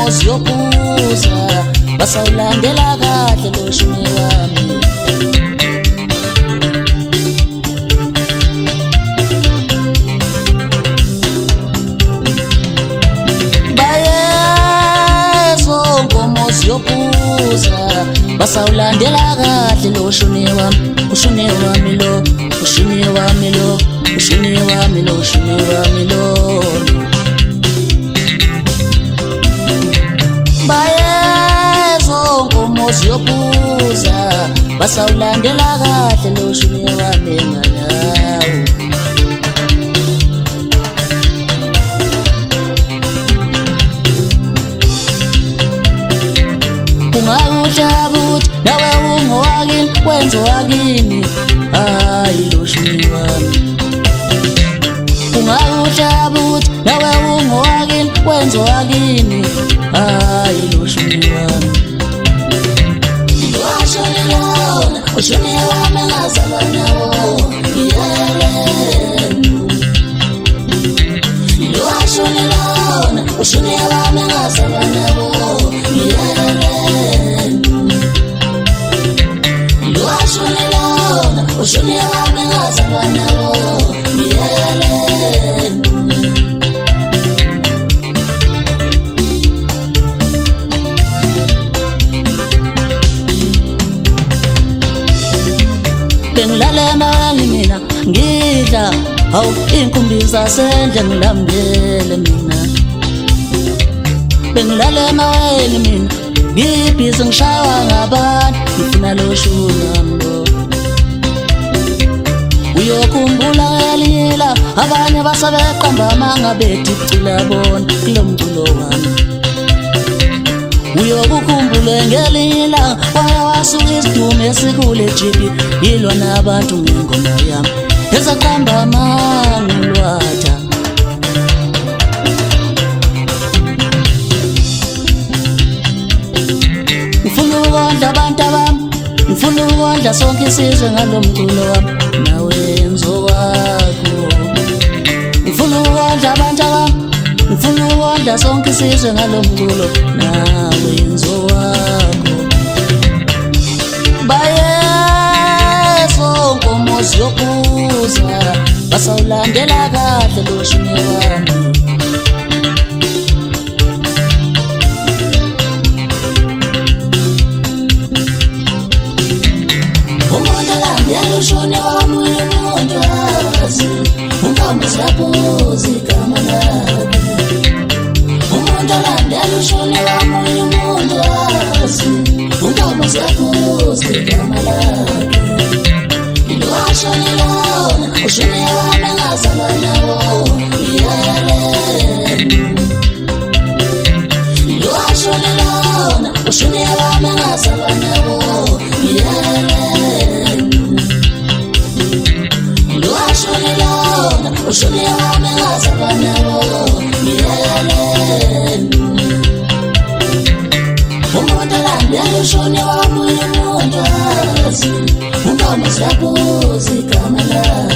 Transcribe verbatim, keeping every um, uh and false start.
inkomo ziyophuza basawulandela kahle lo shuni wami. Bayezo inkomo ziyophuza basawulandela kahle lo shuni wami, ushuni wami lo, ushuni wami lo, ushuni wami lo, ushuni wami lo. Bayezo inkomo ziyophuza basawulandela kahle lo shuni wami enganyawo. Ungawujabuthi nawe ungowakini wenzowakini, hayi lo shuni wami. Ungawujabuthi nawe ungowakini wenzowakini, hayi lo shuni wami. Washoni lona ushuni wami ngazalwa nawo yelenu. Washoni lona ushuni wami ngazalwa nawo yelenu. Washoni lona ushuni wami ngazalwa nawo yelenu. Bengilale mali mina ngidla, hawu inkumbi zasendle ngilambele mina. Bengilale mali mina ngibhizi ngishawa ngabantu, ngifuna lo shuni wami lo. Uyokhumbula ngelila abanye basebeqamba amanga bethi cula bona kulo mculo wami. Uyokukhumbule ngelila waya wasuka isidumo esikhule jibi yilwa nabantu ngengoma yami ezaqamba amanga ulwatha. Ngifuna ukondla abantu abami, ngifuna ukondla sonke isizwe ngalo mculo wami, nawe enzo wakho. Ngifuna ukondla abantu abami, ngifuna ukondla sonke isizwe ngalo mculo, nawe enzo wakho. Bayezo inkomo ziyophuza basawulandela kahle lo shuni wami. Shuni wami umuntu wazi, unkomo ziyaphuza igama lakhe. Umuntu alandela ushuni wami umuntu wazi, unkomo ziyaphuza igama lakhe. Washoni lona ushuni wami ngazalwa nawo yelenu. Washoni lona ushuni wami ngazalwa nawo yelenu. Washoni lona ushuni wami ngazalwa nawo yelenu. Umuntu alandela ushuni wami umuntu wazi, unkomo ziyaphuza igama lakhe.